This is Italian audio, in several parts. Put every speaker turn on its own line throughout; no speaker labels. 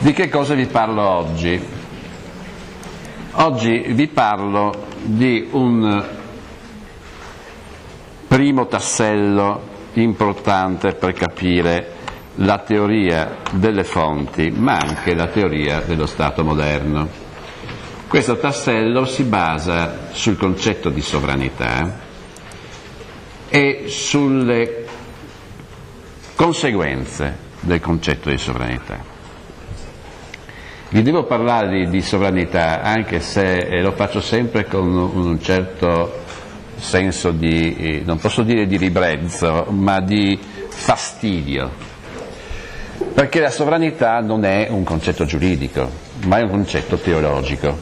Di che cosa vi parlo oggi? Oggi vi parlo di un primo tassello importante per capire la teoria delle fonti, ma anche la teoria dello Stato moderno. Questo tassello si basa sul concetto di sovranità e sulle conseguenze del concetto di sovranità. Vi devo parlare di sovranità, anche se lo faccio sempre con un certo senso di, non posso dire di ribrezzo, ma di fastidio, perché la sovranità non è un concetto giuridico, ma è un concetto teologico.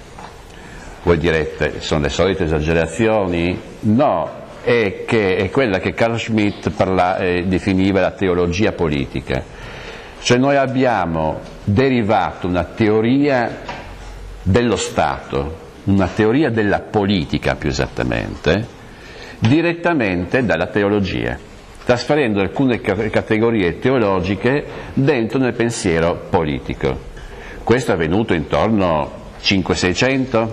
Voi direte, sono le solite esagerazioni? No, è quella che Carl Schmitt definiva la teologia politica. Cioè noi abbiamo derivato una teoria dello Stato, una teoria della politica più esattamente, direttamente dalla teologia, trasferendo alcune categorie teologiche dentro nel pensiero politico. Questo è avvenuto intorno al 500-600,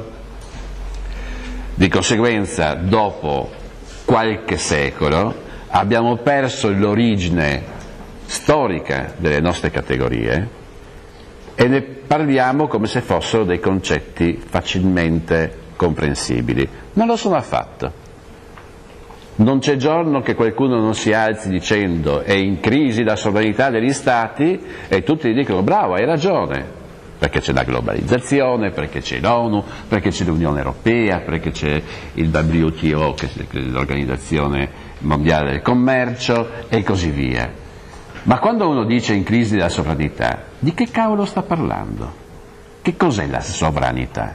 di conseguenza dopo qualche secolo abbiamo perso l'origine storica delle nostre categorie e ne parliamo come se fossero dei concetti facilmente comprensibili. Non lo sono affatto. Non c'è giorno che qualcuno non si alzi dicendo è in crisi la sovranità degli Stati e tutti gli dicono bravo, hai ragione, perché c'è la globalizzazione, perché c'è l'ONU, perché c'è l'Unione Europea, perché c'è il WTO, che è l'Organizzazione Mondiale del Commercio, e così via. Ma quando uno dice in crisi della sovranità, di che cavolo sta parlando? Che cos'è la sovranità?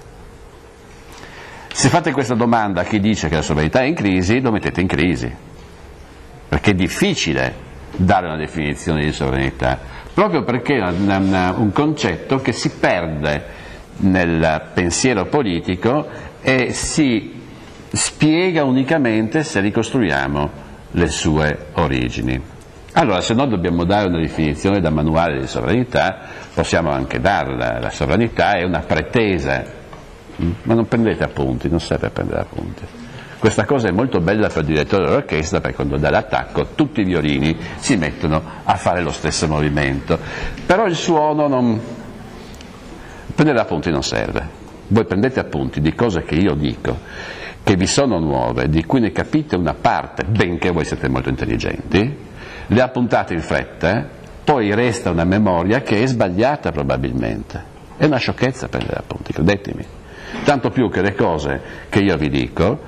Se fate questa domanda a chi dice che la sovranità è in crisi, lo mettete in crisi, perché è difficile dare una definizione di sovranità, proprio perché è un concetto che si perde nel pensiero politico e si spiega unicamente se ricostruiamo le sue origini. Allora, se noi dobbiamo dare una definizione da manuale di sovranità, possiamo anche darla. La sovranità è una pretesa, ma non prendete appunti, non serve prendere appunti. Questa cosa è molto bella per il direttore dell'orchestra, perché quando dà l'attacco tutti i violini si mettono a fare lo stesso movimento. Però il suono non... Prendere appunti non serve. Voi prendete appunti di cose che io dico, che vi sono nuove, di cui ne capite una parte, benché voi siete molto intelligenti, le appuntate in fretta, poi resta una memoria che è sbagliata probabilmente. È una sciocchezza prendere appunti, credetemi. Tanto più che le cose che io vi dico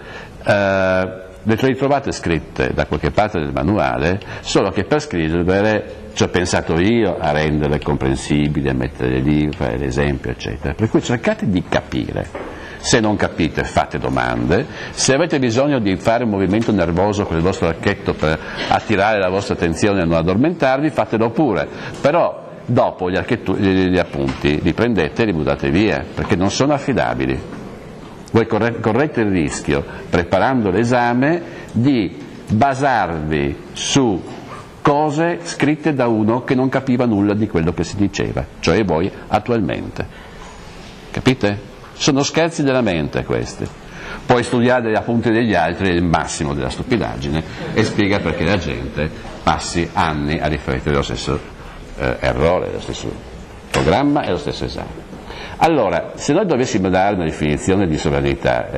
le ritrovate scritte da qualche parte del manuale, solo che per scriverle ci ho pensato io a renderle comprensibili, a mettere lì, fare l'esempio, eccetera. Per cui cercate di capire. Se non capite fate domande, se avete bisogno di fare un movimento nervoso con il vostro archetto per attirare la vostra attenzione e non addormentarvi, fatelo pure, però dopo gli appunti li prendete e li buttate via, perché non sono affidabili. Voi correte il rischio, preparando l'esame, di basarvi su cose scritte da uno che non capiva nulla di quello che si diceva, cioè voi attualmente. Capite? Sono scherzi della mente questi. Puoi studiare gli appunti degli altri, è il massimo della stupidaggine, e spiega perché la gente passi anni a riferire lo stesso errore, lo stesso programma e lo stesso esame. Allora, se noi dovessimo dare una definizione di sovranità,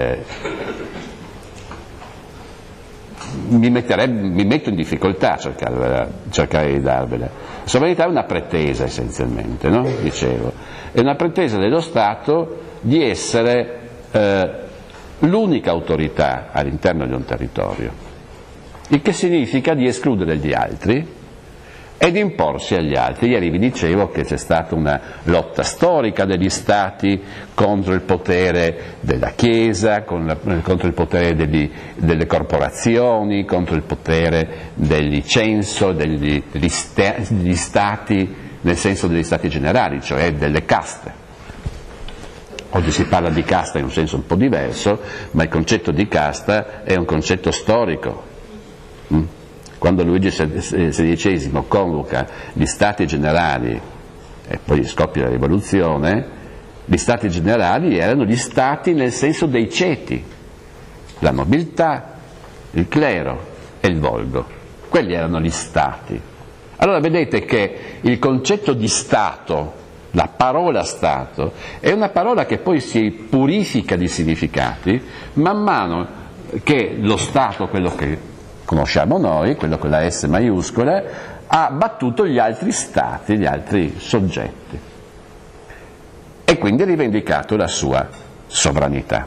mi metto in difficoltà a cercare di darvela. La sovranità è una pretesa essenzialmente, no? Dicevo, è una pretesa dello Stato di essere l'unica autorità all'interno di un territorio, il che significa di escludere gli altri e di imporsi agli altri. Ieri vi dicevo che c'è stata una lotta storica degli Stati contro il potere della Chiesa, contro il potere delle corporazioni, contro il potere degli censo, degli Stati, nel senso degli Stati generali, cioè delle caste. Oggi si parla di casta in un senso un po' diverso, ma il concetto di casta è un concetto storico. Quando Luigi XVI convoca gli Stati generali e poi scoppia la rivoluzione, gli stati generali erano gli stati nel senso dei ceti, la nobiltà, il clero e il volgo. Quelli erano gli stati. Allora vedete che il concetto di Stato, la parola Stato, è una parola che poi si purifica di significati man mano che lo Stato, quello che conosciamo noi, quello con la S maiuscola, ha battuto gli altri stati, gli altri soggetti, e quindi ha rivendicato la sua sovranità.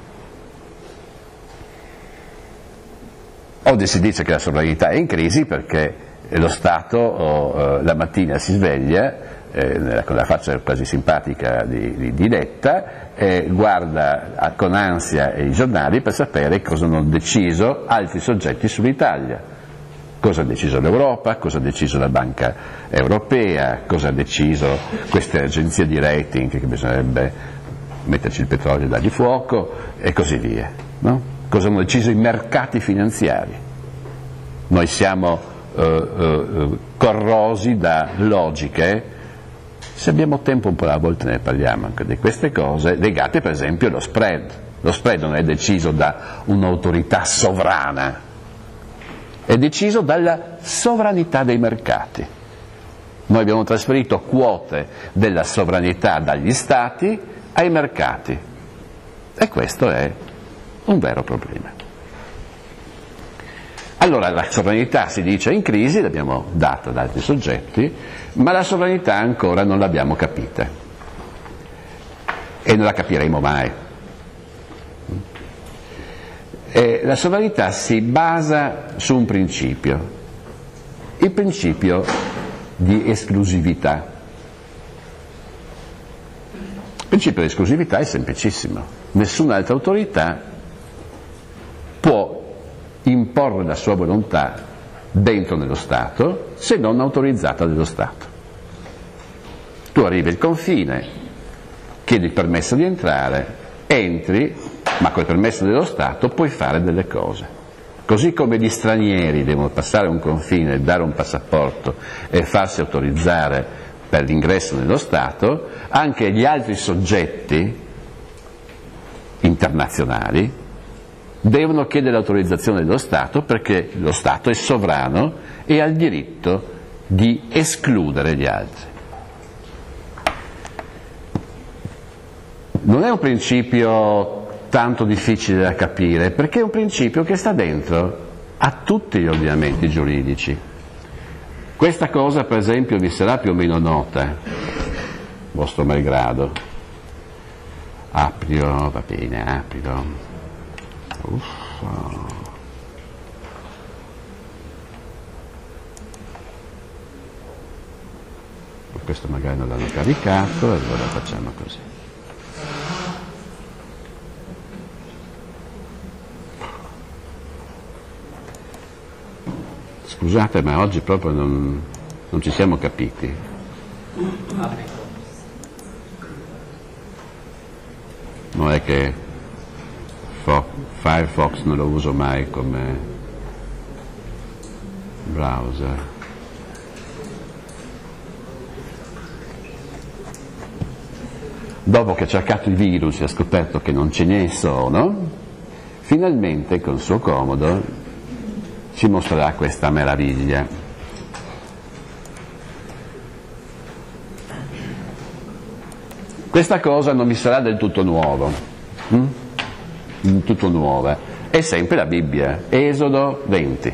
Oggi si dice che la sovranità è in crisi perché lo Stato la mattina si sveglia con la faccia quasi simpatica di Letta, guarda con ansia i giornali per sapere cosa hanno deciso altri soggetti sull'Italia. Cosa ha deciso l'Europa, cosa ha deciso la Banca Europea, cosa ha deciso queste agenzie di rating che bisognerebbe metterci il petrolio e dargli fuoco e così via, no? Cosa hanno deciso i mercati finanziari. Noi siamo corrosi da logiche. Se abbiamo tempo un po' alla volta ne parliamo anche di queste cose, legate per esempio allo spread. Lo spread non è deciso da un'autorità sovrana, è deciso dalla sovranità dei mercati. Noi abbiamo trasferito quote della sovranità dagli stati ai mercati e questo è un vero problema. Allora la sovranità si dice in crisi, l'abbiamo data ad altri soggetti, ma la sovranità ancora non l'abbiamo capita e non la capiremo mai. La sovranità si basa su un principio, il principio di esclusività. Il principio di esclusività è semplicissimo: nessun'altra autorità può imporre la sua volontà dentro nello Stato se non autorizzata dallo Stato. Tu arrivi al confine, chiedi il permesso di entrare, entri, ma col permesso dello Stato puoi fare delle cose. Così come gli stranieri devono passare un confine, dare un passaporto e farsi autorizzare per l'ingresso nello Stato, anche gli altri soggetti internazionali devono chiedere l'autorizzazione dello Stato, perché lo Stato è sovrano e ha il diritto di escludere gli altri. Non è un principio tanto difficile da capire, perché è un principio che sta dentro a tutti gli ordinamenti giuridici. Questa cosa, per esempio, vi sarà più o meno nota, vostro malgrado. Aprilo, va bene, aprilo. Uffa. Questo magari non l'hanno caricato, allora facciamo così. Scusate, ma oggi proprio non ci siamo capiti. Non è che Firefox non lo uso mai come browser. Dopo che ha cercato i virus e ha scoperto che non ce ne sono, finalmente con suo comodo ci mostrerà questa meraviglia. Questa cosa non mi sarà del tutto nuovo, tutto nuova, è sempre la Bibbia, Esodo 20.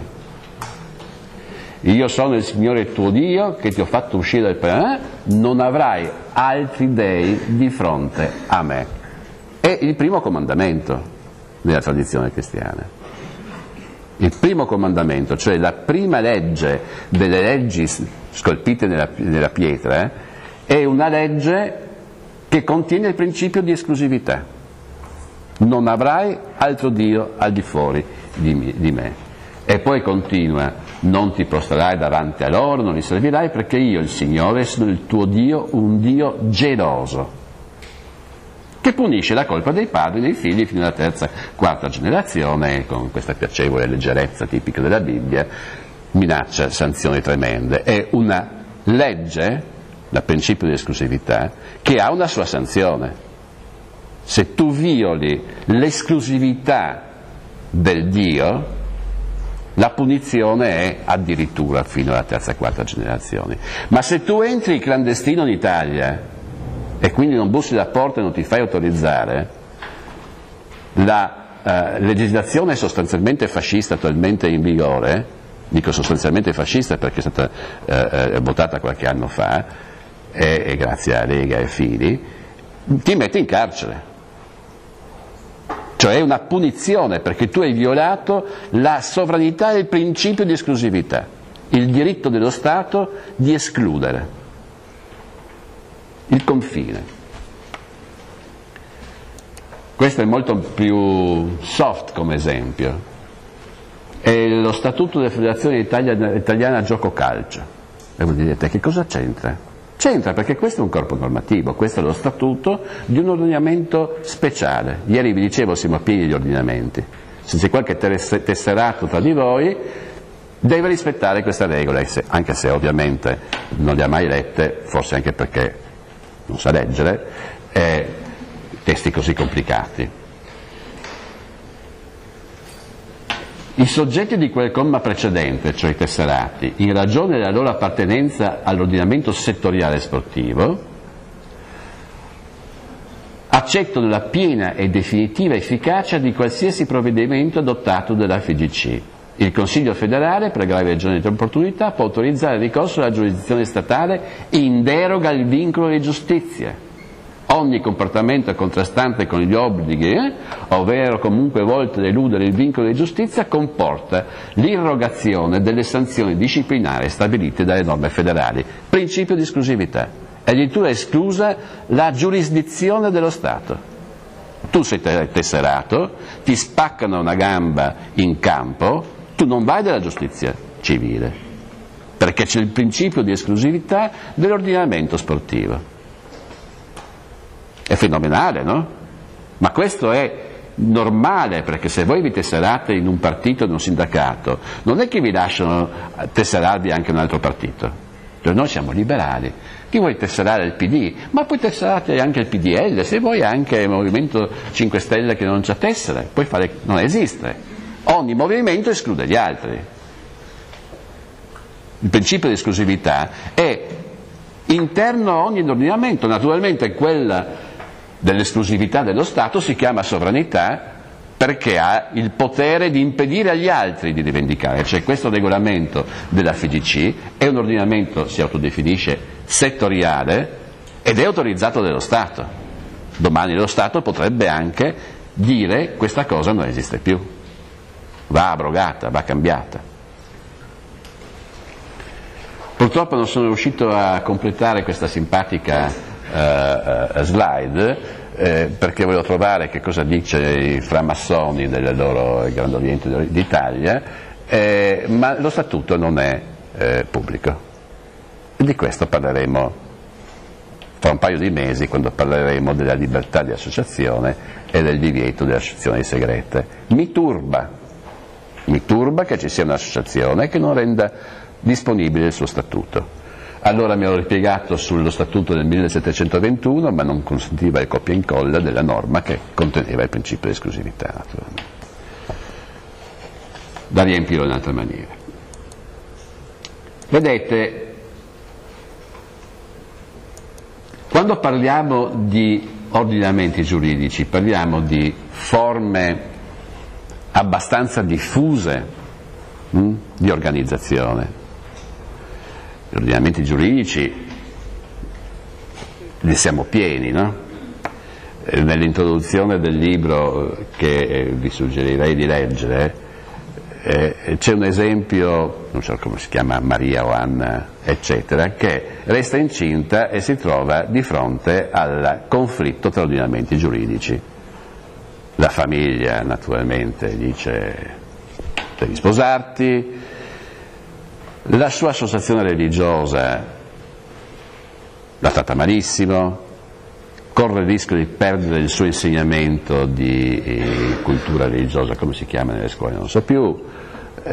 Io sono il Signore tuo Dio che ti ho fatto uscire dal Paese, non avrai altri dei di fronte a me. È il primo comandamento nella tradizione cristiana. Il primo comandamento, cioè la prima legge delle leggi scolpite nella pietra, è una legge che contiene il principio di esclusività. Non avrai altro Dio al di fuori di me. E poi continua: non ti prostrerai davanti a loro, non li servirai, perché io, il Signore, sono il tuo Dio, un Dio geloso, che punisce la colpa dei padri dei figli fino alla terza, quarta generazione, con questa piacevole leggerezza tipica della Bibbia, minaccia sanzioni tremende. È una legge dal principio di esclusività, che ha una sua sanzione. Se tu violi l'esclusività del Dio, la punizione è addirittura fino alla terza e quarta generazione. Ma se tu entri clandestino in Italia e quindi non bussi la porta e non ti fai autorizzare, la legislazione sostanzialmente fascista attualmente in vigore, dico sostanzialmente fascista perché è stata votata qualche anno fa, e grazie a Lega e Fini, ti mette in carcere. Cioè è una punizione perché tu hai violato la sovranità e il principio di esclusività, il diritto dello Stato di escludere il confine. Questo è molto più soft come esempio. È lo statuto della Federazione Italiana Gioco Calcio. E voi direte, che cosa c'entra? C'entra perché questo è un corpo normativo, questo è lo statuto di un ordinamento speciale. Ieri vi dicevo, siamo pieni di ordinamenti. Se c'è qualche tesserato tra di voi, deve rispettare queste regole, anche se ovviamente non le ha mai lette, forse anche perché non sa leggere, testi così complicati. I soggetti di quel comma precedente, cioè i tesserati, in ragione della loro appartenenza all'ordinamento settoriale sportivo, accettano la piena e definitiva efficacia di qualsiasi provvedimento adottato dalla FIGC. Il Consiglio federale, per gravi ragioni di opportunità, può autorizzare il ricorso alla giurisdizione statale in deroga al vincolo di giustizia. Ogni comportamento contrastante con gli obblighi, ovvero comunque volto ad eludere il vincolo di giustizia, comporta l'irrogazione delle sanzioni disciplinari stabilite dalle norme federali. Principio di esclusività. È addirittura esclusa la giurisdizione dello Stato. Tu sei tesserato, ti spaccano una gamba in campo, tu non vai dalla giustizia civile, perché c'è il principio di esclusività dell'ordinamento sportivo. È fenomenale, no? Ma questo è normale, perché se voi vi tesserate in un partito, in un sindacato, non è che vi lasciano tesserarvi anche in un altro partito. Cioè noi siamo liberali. Chi vuoi tesserare il PD? Ma puoi tesserarti anche il PDL, se vuoi anche il Movimento 5 Stelle che non c'ha tessere, puoi fare, non esiste. Ogni movimento esclude gli altri. Il principio di esclusività è interno a ogni ordinamento, naturalmente quella dell'esclusività dello Stato si chiama sovranità perché ha il potere di impedire agli altri di rivendicare. Cioè questo regolamento della FIGC è un ordinamento, si autodefinisce, settoriale ed è autorizzato dallo Stato. Domani lo Stato potrebbe anche dire questa cosa non esiste più, va abrogata, va cambiata. Purtroppo non sono riuscito a completare questa simpatica slide perché volevo trovare che cosa dice i framassoni del loro Grande Oriente d'Italia, ma lo statuto non è pubblico e di questo parleremo fra un paio di mesi, quando parleremo della libertà di associazione e del divieto delle associazioni segrete. Mi turba che ci sia un'associazione che non renda disponibile il suo statuto. Allora mi ero ripiegato sullo statuto del 1721, ma non consentiva il copia e incolla della norma che conteneva il principio di esclusività, naturalmente, da riempirlo in altre maniere. Vedete, quando parliamo di ordinamenti giuridici, parliamo di forme abbastanza diffuse di organizzazione. Gli ordinamenti giuridici ne siamo pieni, no? Nell'introduzione del libro che vi suggerirei di leggere c'è un esempio, non so come si chiama, Maria o Anna, eccetera, che resta incinta e si trova di fronte al conflitto tra ordinamenti giuridici. La famiglia naturalmente dice devi sposarti, la sua associazione religiosa la tratta malissimo, corre il rischio di perdere il suo insegnamento di cultura religiosa, come si chiama nelle scuole, non so più,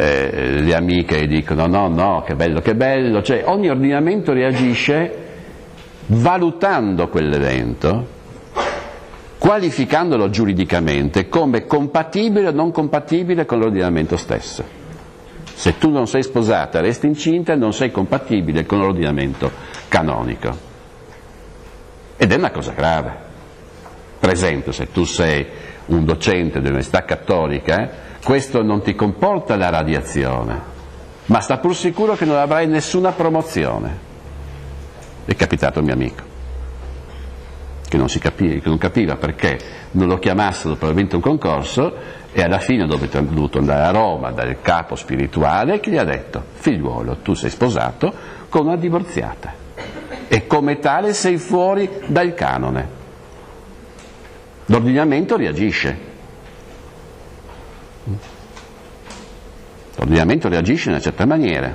le amiche dicono no, che bello, cioè ogni ordinamento reagisce valutando quell'evento, qualificandolo giuridicamente come compatibile o non compatibile con l'ordinamento stesso. Se tu non sei sposata, resti incinta, non sei compatibile con l'ordinamento canonico. Ed è una cosa grave. Per esempio, se tu sei un docente dell'università cattolica, questo non ti comporta la radiazione, ma sta pur sicuro che non avrai nessuna promozione. È capitato a un mio amico che non capiva perché non lo chiamassero per aver vinto un concorso, e alla fine dove è dovuto andare a Roma dal capo spirituale che gli ha detto: figliuolo, tu sei sposato con una divorziata e come tale sei fuori dal canone. L'ordinamento reagisce. L'ordinamento reagisce in una certa maniera.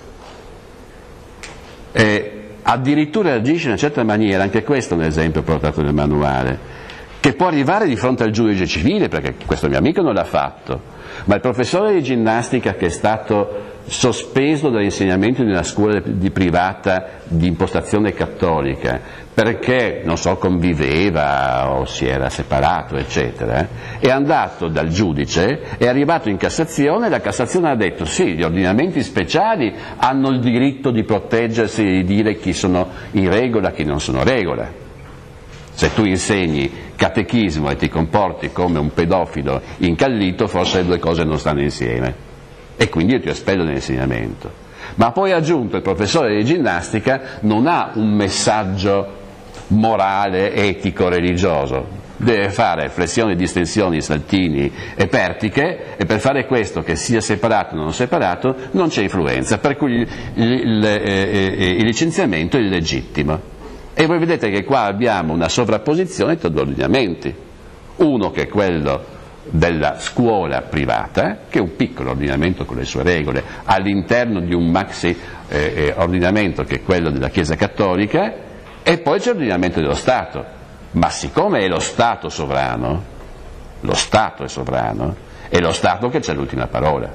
E addirittura reagisce in una certa maniera, anche questo è un esempio portato nel manuale, che può arrivare di fronte al giudice civile, perché questo mio amico non l'ha fatto, ma il professore di ginnastica che è stato sospeso dall'insegnamento di una scuola privata di impostazione cattolica perché, non so, conviveva o si era separato, eccetera, è andato dal giudice, è arrivato in Cassazione e la Cassazione ha detto: sì, gli ordinamenti speciali hanno il diritto di proteggersi e di dire chi sono in regola e chi non sono in regola. Se tu insegni catechismo e ti comporti come un pedofilo incallito, forse le due cose non stanno insieme, e quindi io ti espello dall'insegnamento. Ma poi ha aggiunto: il professore di ginnastica non ha un messaggio morale, etico, religioso, deve fare flessioni, distensioni, saltini e pertiche, e per fare questo, che sia separato o non separato, non c'è influenza, per cui il licenziamento è illegittimo. E voi vedete che qua abbiamo una sovrapposizione tra due ordinamenti, uno che è quello della scuola privata, che è un piccolo ordinamento con le sue regole, all'interno di un maxi ordinamento che è quello della Chiesa Cattolica, e poi c'è l'ordinamento dello Stato. Ma siccome è lo Stato sovrano, lo Stato è sovrano, è lo Stato che c'è l'ultima parola.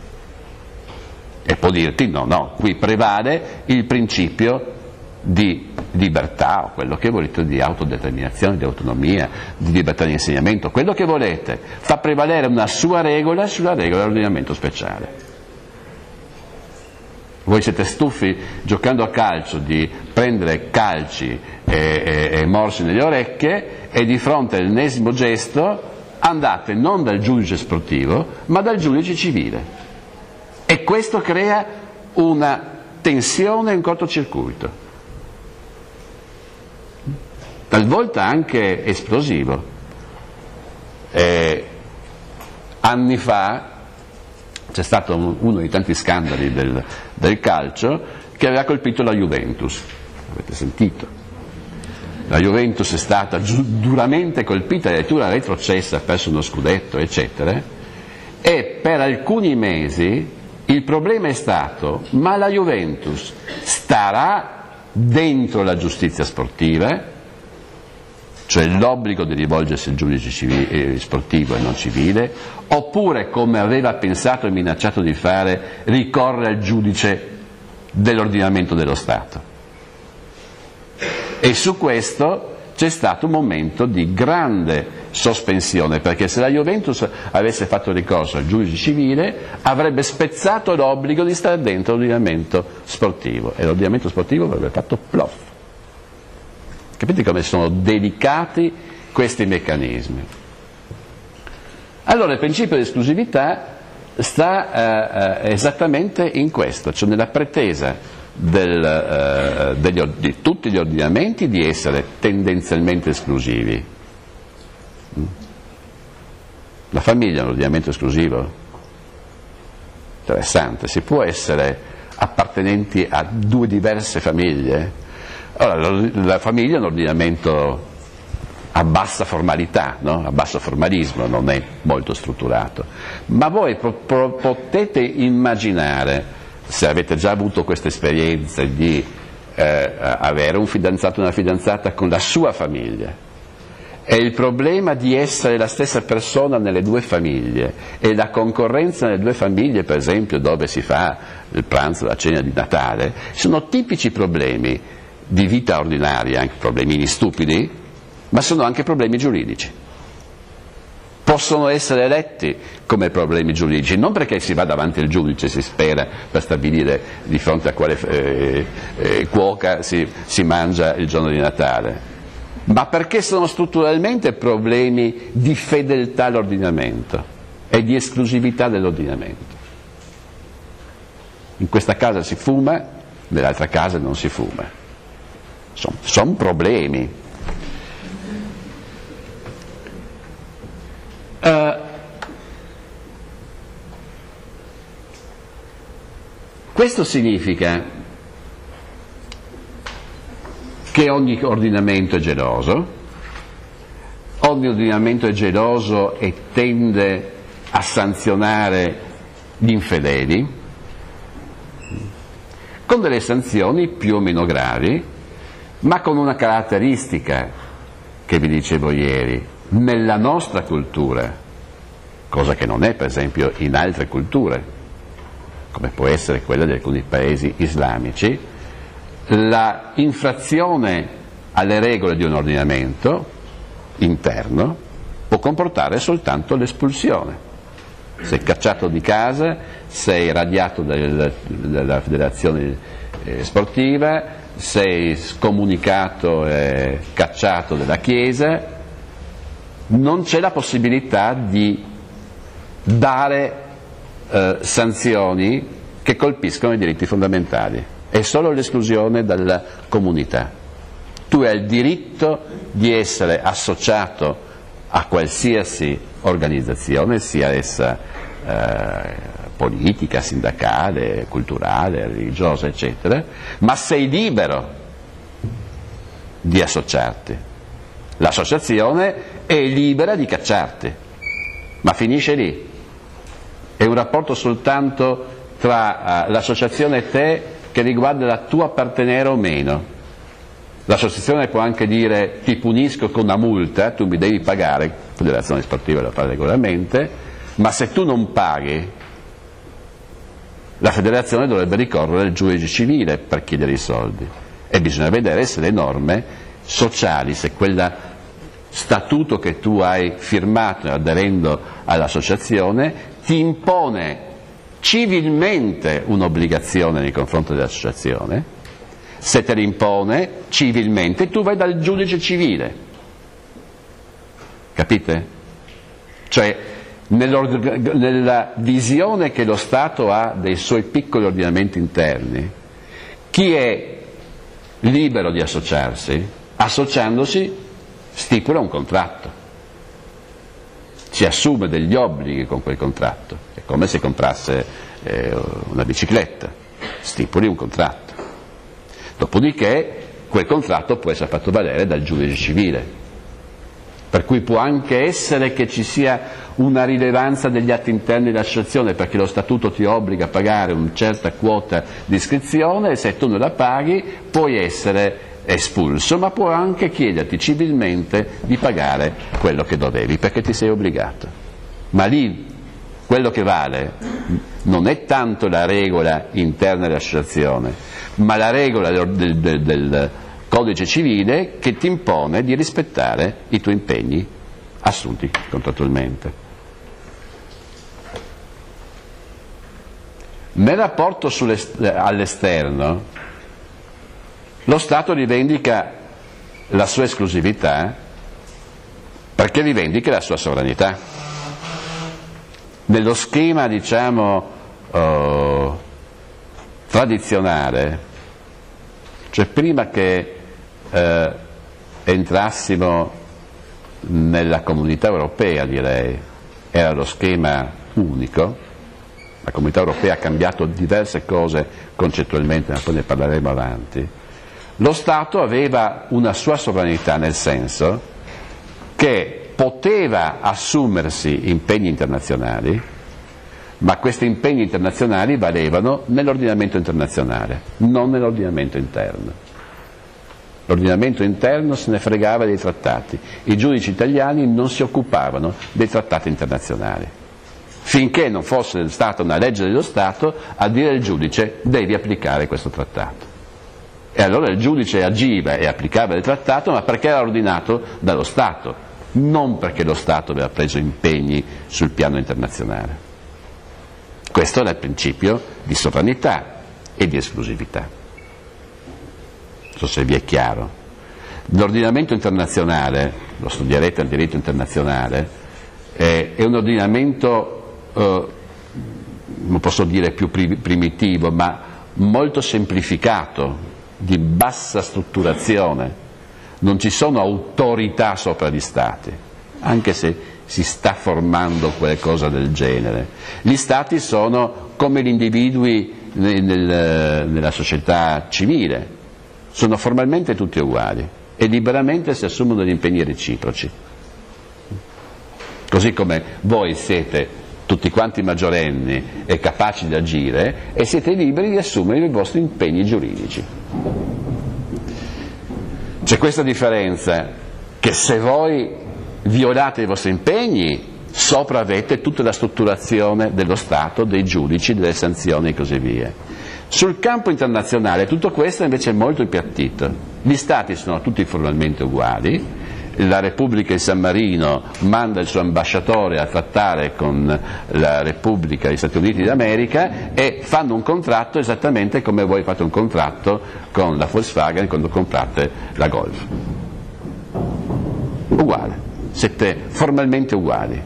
E può dirti: no, qui prevale il principio di libertà, o quello che volete, di autodeterminazione, di autonomia, di libertà di insegnamento, quello che volete, fa prevalere una sua regola sulla regola dell'ordinamento speciale. Voi siete stufi, giocando a calcio, di prendere calci e morsi nelle orecchie, e di fronte all'ennesimo gesto andate non dal giudice sportivo ma dal giudice civile, e questo crea una tensione e un cortocircuito, talvolta anche esplosivo. Anni fa c'è stato uno dei tanti scandali del calcio che aveva colpito la Juventus, avete sentito? La Juventus è stata duramente colpita, addirittura retrocessa, ha perso uno scudetto, eccetera, e per alcuni mesi il problema è stato: ma la Juventus starà dentro la giustizia sportiva, cioè l'obbligo di rivolgersi al giudice sportivo e non civile, oppure, come aveva pensato e minacciato di fare, ricorre al giudice dell'ordinamento dello Stato. E su questo c'è stato un momento di grande sospensione, perché se la Juventus avesse fatto ricorso al giudice civile avrebbe spezzato l'obbligo di stare dentro l'ordinamento sportivo, e l'ordinamento sportivo avrebbe fatto plof. Capite come sono delicati questi meccanismi? Allora il principio di esclusività sta esattamente in questo, cioè nella pretesa di tutti gli ordinamenti di essere tendenzialmente esclusivi. La famiglia è un ordinamento esclusivo? Interessante, si può essere appartenenti a due diverse famiglie? Allora, la famiglia è un ordinamento a bassa formalità, no? A basso formalismo, non è molto strutturato. Ma voi potete immaginare, se avete già avuto questa esperienza, di avere un fidanzato o una fidanzata con la sua famiglia, e il problema di essere la stessa persona nelle due famiglie, e la concorrenza nelle due famiglie, per esempio dove si fa il pranzo, la cena di Natale, sono tipici problemi di vita ordinaria, anche problemini stupidi, ma sono anche problemi giuridici. Possono essere letti come problemi giuridici, non perché si va davanti al giudice, si spera, per stabilire di fronte a quale cuoca si mangia il giorno di Natale, ma perché sono strutturalmente problemi di fedeltà all'ordinamento e di esclusività dell'ordinamento. In questa casa si fuma, nell'altra casa non si fuma. Sono problemi. Questo significa che ogni ordinamento è geloso, e tende a sanzionare gli infedeli, con delle sanzioni più o meno gravi, ma con una caratteristica che vi dicevo ieri: nella nostra cultura, cosa che non è per esempio in altre culture, come può essere quella di alcuni paesi islamici, la infrazione alle regole di un ordinamento interno può comportare soltanto l'espulsione. Sei cacciato di casa, sei radiato dalla federazione sportiva, sei scomunicato e cacciato dalla Chiesa. Non c'è la possibilità di dare sanzioni che colpiscono i diritti fondamentali, è solo l'esclusione dalla comunità. Tu hai il diritto di essere associato a qualsiasi organizzazione, sia essa politica, sindacale, culturale, religiosa, eccetera, ma sei libero di associarti. L'associazione è libera di cacciarti, ma finisce lì. È un rapporto soltanto tra l'associazione e te che riguarda la tua appartenere o meno. L'associazione può anche dire: ti punisco con una multa, tu mi devi pagare, la federazione sportiva lo fa regolarmente, ma se tu non paghi, la federazione dovrebbe ricorrere al giudice civile per chiedere i soldi. E bisogna vedere se le norme sociali, se quel statuto che tu hai firmato aderendo all'associazione ti impone civilmente un'obbligazione nei confronti dell'associazione. Se te l'impone civilmente, tu vai dal giudice civile. Capite? Cioè, nella visione che lo Stato ha dei suoi piccoli ordinamenti interni, chi è libero di associarsi, associandosi stipula un contratto, si assume degli obblighi con quel contratto, è come se comprasse una bicicletta, stipuli un contratto. Dopodiché quel contratto può essere fatto valere dal giudice civile, per cui può anche essere che ci sia una rilevanza degli atti interni dell'associazione, perché lo statuto ti obbliga a pagare una certa quota di iscrizione e se tu non la paghi puoi essere espulso, ma può anche chiederti civilmente di pagare quello che dovevi perché ti sei obbligato. Ma lì quello che vale non è tanto la regola interna dell'associazione, ma la regola del codice civile che ti impone di rispettare i tuoi impegni assunti contrattualmente. Nel rapporto all'esterno, lo Stato rivendica la sua esclusività perché rivendica la sua sovranità. Nello schema, diciamo, tradizionale, cioè prima che entrassimo nella comunità europea, direi, era lo schema unico. La comunità europea ha cambiato diverse cose concettualmente, ma poi ne parleremo avanti. Lo Stato aveva una sua sovranità, nel senso che poteva assumersi impegni internazionali, ma questi impegni internazionali valevano nell'ordinamento internazionale, non nell'ordinamento interno. L'ordinamento interno se ne fregava dei trattati, i giudici italiani non si occupavano dei trattati internazionali, finché non fosse stata una legge dello Stato a dire al giudice: devi applicare questo trattato. E allora il giudice agiva e applicava il trattato, ma perché era ordinato dallo Stato, non perché lo Stato aveva preso impegni sul piano internazionale. Questo era il principio di sovranità e di esclusività. Non so se vi è chiaro. L'ordinamento internazionale, lo studierete al diritto internazionale, è un ordinamento, non posso dire più primitivo, ma molto semplificato, di bassa strutturazione. Non ci sono autorità sopra gli Stati, anche se si sta formando qualcosa del genere. Gli Stati sono come gli individui nella società civile, sono formalmente tutti uguali e liberamente si assumono gli impegni reciproci. Così come voi siete tutti quanti maggiorenni e capaci di agire e siete liberi di assumere i vostri impegni giuridici. C'è questa differenza, che se voi violate i vostri impegni, sopra avete tutta la strutturazione dello Stato, dei giudici, delle sanzioni e così via. Sul campo internazionale tutto questo invece è molto appiattito. Gli Stati sono tutti formalmente uguali, la Repubblica di San Marino manda il suo ambasciatore a trattare con la Repubblica degli Stati Uniti d'America e fanno un contratto esattamente come voi fate un contratto con la Volkswagen quando comprate la Golf. Uguale, siete formalmente uguali.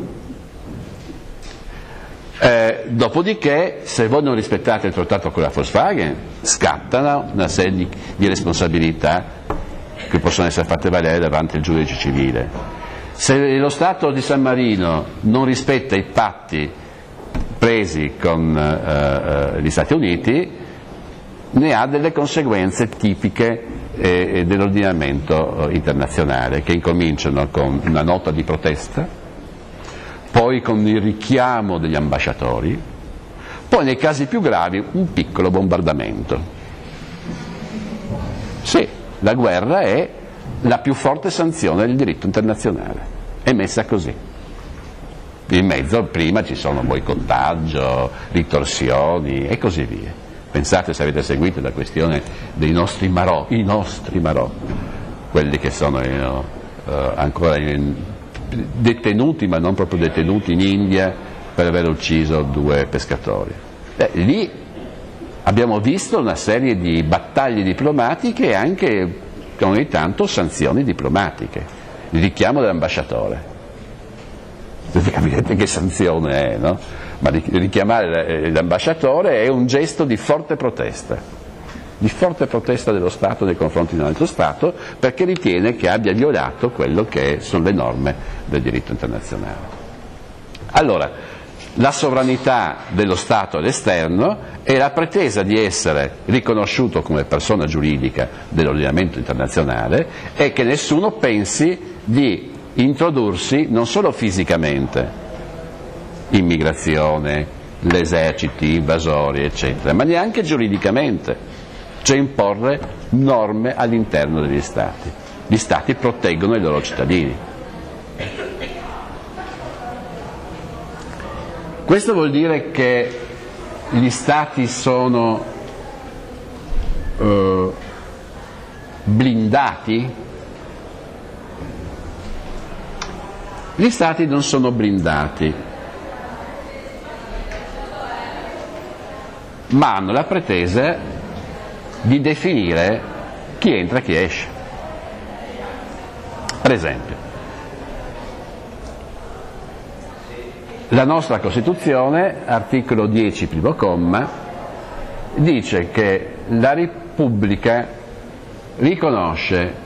Dopodiché, se voi non rispettate il trattato con la Volkswagen, scattano una serie di responsabilità che possono essere fatte valere davanti al giudice civile. Se lo Stato di San Marino non rispetta i patti presi con gli Stati Uniti, ne ha delle conseguenze tipiche dell'ordinamento internazionale, che incominciano con una nota di protesta, poi con il richiamo degli ambasciatori, poi nei casi più gravi un piccolo bombardamento. Sì, la guerra è la più forte sanzione del diritto internazionale, è messa così. In mezzo prima ci sono boicottaggio, ritorsioni e così via. Pensate, se avete seguito la questione dei nostri marò, i nostri marò, quelli che sono ancora detenuti, ma non proprio detenuti, in India per aver ucciso 2 pescatori. Lì abbiamo visto una serie di battaglie diplomatiche e anche ogni tanto sanzioni diplomatiche, il richiamo dell'ambasciatore. Capite che sanzione è, no? Ma richiamare l'ambasciatore è un gesto di forte protesta dello Stato nei confronti di un altro Stato, perché ritiene che abbia violato quello che sono le norme del diritto internazionale. Allora, la sovranità dello Stato all'esterno è la pretesa di essere riconosciuto come persona giuridica dell'ordinamento internazionale e che nessuno pensi di introdursi non solo fisicamente, immigrazione, gli eserciti, invasori, eccetera, ma neanche giuridicamente, cioè imporre norme all'interno degli Stati. Gli Stati proteggono i loro cittadini. Questo vuol dire che gli Stati sono blindati? Gli Stati non sono blindati, ma hanno la pretesa di definire chi entra e chi esce. Per esempio, la nostra Costituzione, articolo 10, primo comma, dice che la Repubblica riconosce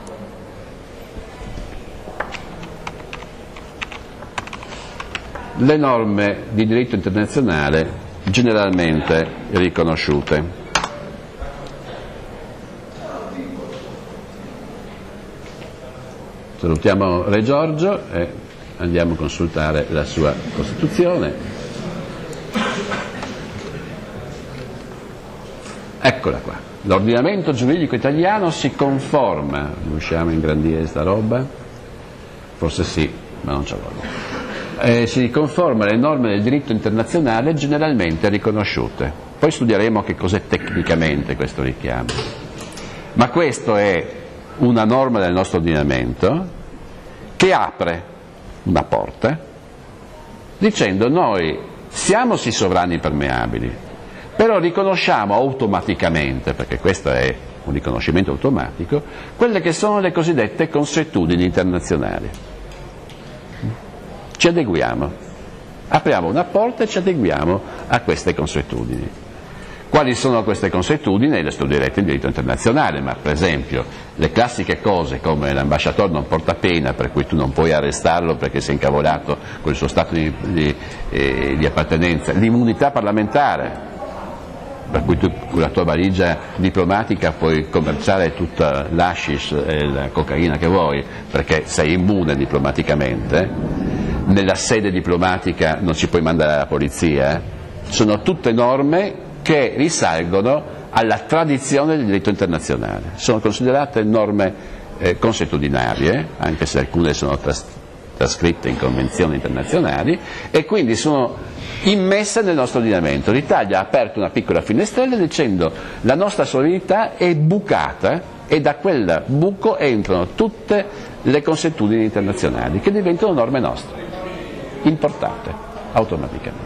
le norme di diritto internazionale generalmente riconosciute. Salutiamo Re Giorgio e andiamo a consultare la sua Costituzione. Eccola qua. L'ordinamento giuridico italiano si conforma, riusciamo a ingrandire sta roba? Forse sì, ma non ce la voglio. Si conforma alle norme del diritto internazionale generalmente riconosciute. Poi studieremo che cos'è tecnicamente questo richiamo. Ma questa è una norma del nostro ordinamento che apre una porta dicendo: noi siamo sì sovrani impermeabili, però riconosciamo automaticamente, perché questo è un riconoscimento automatico, quelle che sono le cosiddette consuetudini internazionali. Ci adeguiamo, apriamo una porta e ci adeguiamo a queste consuetudini. Quali sono queste consuetudini? Le studierete in diritto internazionale, ma per esempio le classiche cose come l'ambasciatore non porta pena, per cui tu non puoi arrestarlo perché sei incavolato con il suo stato di appartenenza, l'immunità parlamentare, per cui tu con la tua valigia diplomatica puoi commerciare tutta l'hashish e la cocaina che vuoi, perché sei immune diplomaticamente, nella sede diplomatica non ci puoi mandare la polizia, sono tutte norme che risalgono alla tradizione del diritto internazionale, sono considerate norme consuetudinarie, anche se alcune sono trascritte in convenzioni internazionali, e quindi sono immesse nel nostro ordinamento. L'Italia ha aperto una piccola finestrella dicendo: la nostra sovranità è bucata, e da quel buco entrano tutte le consuetudini internazionali che diventano norme nostre, importate automaticamente.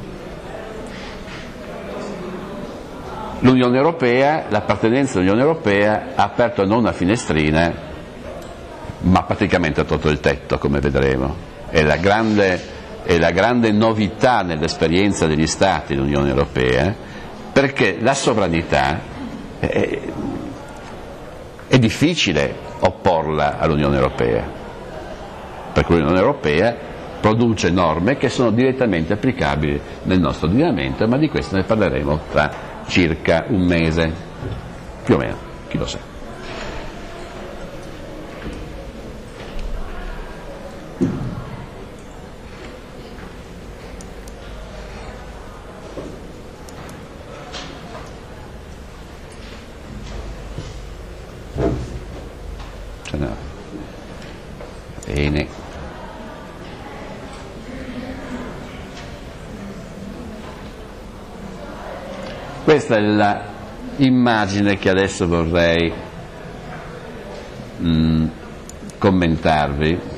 L'Unione Europea, l'appartenenza all'Unione Europea ha aperto non una finestrina, ma praticamente ha tolto il tetto, come vedremo. È la grande novità nell'esperienza degli Stati dell'Unione Europea, perché la sovranità è difficile opporla all'Unione Europea, perché l'Unione Europea produce norme che sono direttamente applicabili nel nostro ordinamento, ma di questo ne parleremo tra circa un mese, più o meno, chi lo sa. No. Bene. Questa è l'immagine che adesso vorrei commentarvi,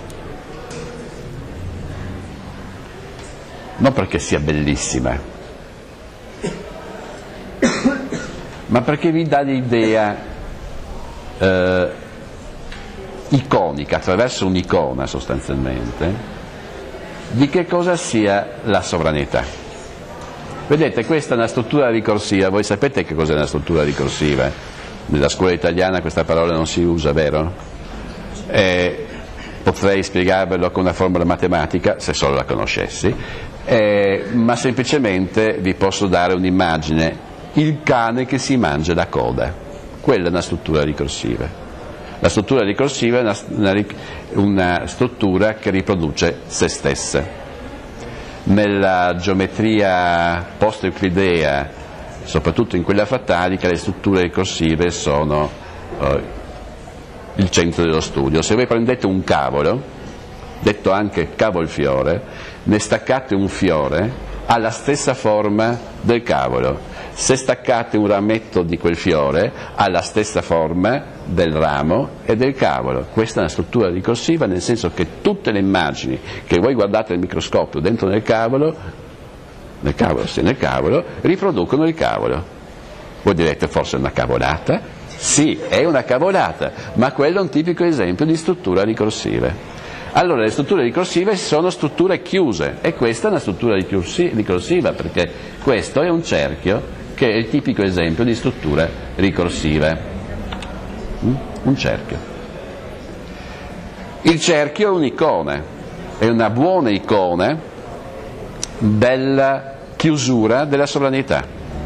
non perché sia bellissima, ma perché vi dà l'idea iconica, attraverso un'icona sostanzialmente, di che cosa sia la sovranità. Vedete, questa è una struttura ricorsiva. Voi sapete che cos'è una struttura ricorsiva? Nella scuola italiana questa parola non si usa, vero? Potrei spiegarvelo con una formula matematica, se solo la conoscessi, ma semplicemente vi posso dare un'immagine: il cane che si mangia la coda. Quella è una struttura ricorsiva. La struttura ricorsiva è una struttura che riproduce se stessa. Nella geometria post-euclidea, soprattutto in quella frattalica, le strutture ricorsive sono il centro dello studio. Se voi prendete un cavolo, detto anche cavolfiore, ne staccate un fiore, ha la stessa forma del cavolo. Se staccate un rametto di quel fiore, ha la stessa forma del ramo e del cavolo. Questa è una struttura ricorsiva, nel senso che tutte le immagini che voi guardate nel microscopio dentro nel cavolo, riproducono il cavolo. Voi direte: forse è una cavolata? Sì, è una cavolata, ma quello è un tipico esempio di struttura ricorsiva. Allora, le strutture ricorsive sono strutture chiuse, e questa è una struttura ricorsiva, perché questo è un cerchio, che è il tipico esempio di struttura ricorsiva. Un cerchio. Il cerchio è un'icona, è una buona icona della chiusura della sovranità.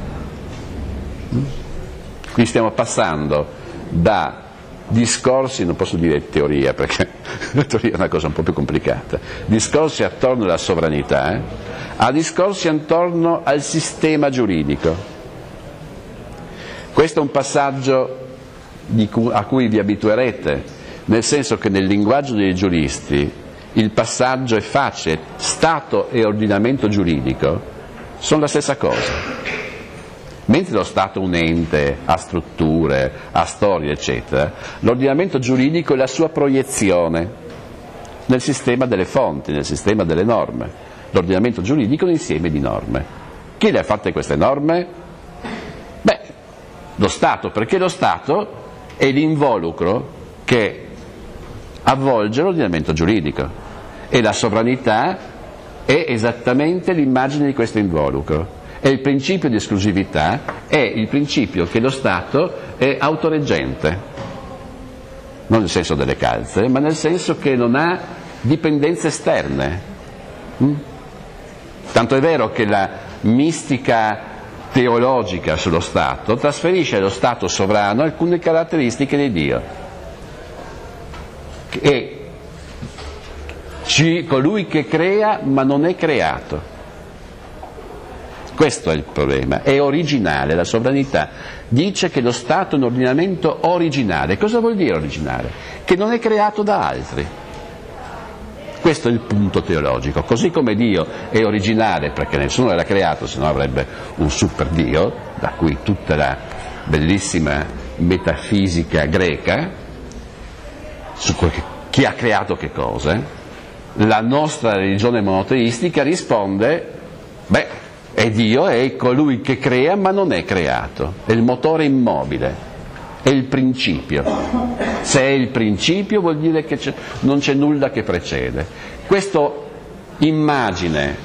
Qui stiamo passando da discorsi, non posso dire teoria perché la teoria è una cosa un po' più complicata, discorsi attorno alla sovranità, a discorsi attorno al sistema giuridico. Questo è un passaggio a cui vi abituerete, nel senso che nel linguaggio dei giuristi il passaggio è facile: Stato e ordinamento giuridico sono la stessa cosa. Mentre lo Stato è un ente, ha strutture, ha storie, eccetera, l'ordinamento giuridico è la sua proiezione nel sistema delle fonti, nel sistema delle norme. L'ordinamento giuridico è un insieme di norme. Chi le ha fatte queste norme? Beh, lo Stato, perché lo Stato è l'involucro che avvolge l'ordinamento giuridico e la sovranità è esattamente l'immagine di questo involucro. E il principio di esclusività è il principio che lo Stato è autoreggente, non nel senso delle calze, ma nel senso che non ha dipendenze esterne. Tanto è vero che la mistica teologica sullo Stato trasferisce allo Stato sovrano alcune caratteristiche di Dio. E colui che crea ma non è creato. Questo è il problema, è originale, la sovranità dice che lo Stato è un ordinamento originale. Cosa vuol dire originale? Che non è creato da altri. Questo è il punto teologico, così come Dio è originale perché nessuno l'ha creato, se no avrebbe un super Dio, da cui tutta la bellissima metafisica greca, su chi ha creato che cosa. La nostra religione monoteistica risponde, beh, è Dio, è colui che crea ma non è creato, è il motore immobile, è il principio. Se è il principio vuol dire che non c'è nulla che precede. Questa immagine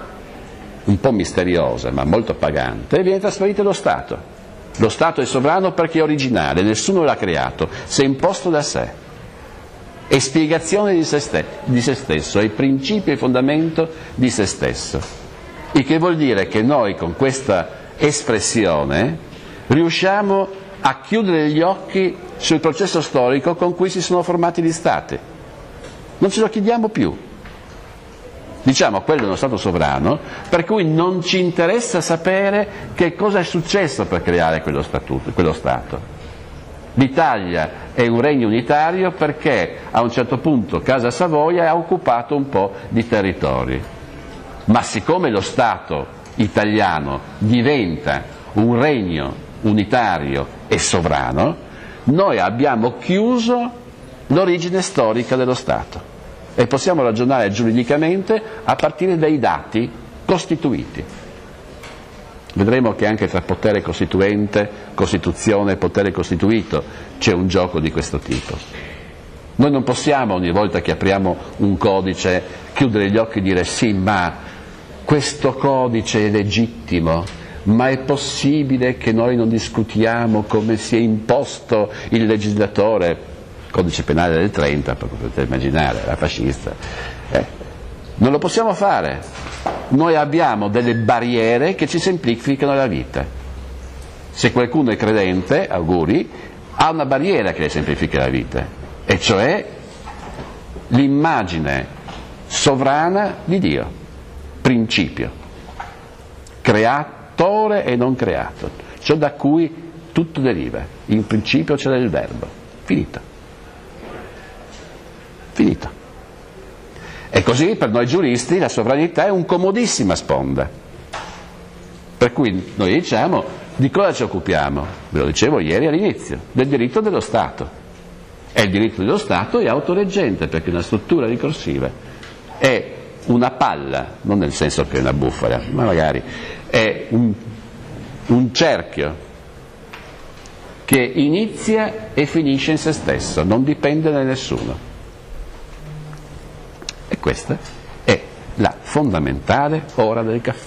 un po' misteriosa ma molto appagante viene trasferita allo Stato. Lo Stato è sovrano perché è originale, nessuno l'ha creato, si è imposto da sé. È spiegazione di se stesso, è principio e fondamento di se stesso. Il che vuol dire che noi con questa espressione riusciamo a chiudere gli occhi sul processo storico con cui si sono formati gli Stati. Non ce lo chiediamo più. Diciamo, quello è uno Stato sovrano, per cui non ci interessa sapere che cosa è successo per creare quello Stato. L'Italia è un regno unitario perché a un certo punto Casa Savoia ha occupato un po' di territori. Ma siccome lo Stato italiano diventa un regno unitario e sovrano, noi abbiamo chiuso l'origine storica dello Stato e possiamo ragionare giuridicamente a partire dai dati costituiti. Vedremo che anche tra potere costituente, Costituzione e potere costituito c'è un gioco di questo tipo. Noi non possiamo ogni volta che apriamo un codice chiudere gli occhi e dire sì, ma questo codice è legittimo, ma è possibile che noi non discutiamo come si è imposto il legislatore, codice penale del 30, potete immaginare, era fascista. Non lo possiamo fare. Noi abbiamo delle barriere che ci semplificano la vita. Se qualcuno è credente, auguri, ha una barriera che le semplifica la vita, e cioè l'immagine sovrana di Dio. Principio, creatore e non creato, ciò da cui tutto deriva. In principio c'era il verbo. Finito. E così per noi giuristi la sovranità è un comodissima sponda. Per cui noi diciamo di cosa ci occupiamo? Ve lo dicevo ieri all'inizio, del diritto dello Stato. E il diritto dello Stato è autoreggente perché una struttura ricorsiva è una palla, non nel senso che è una bufala, ma magari è un cerchio che inizia e finisce in se stesso, non dipende da nessuno. E questa è la fondamentale ora del caffè.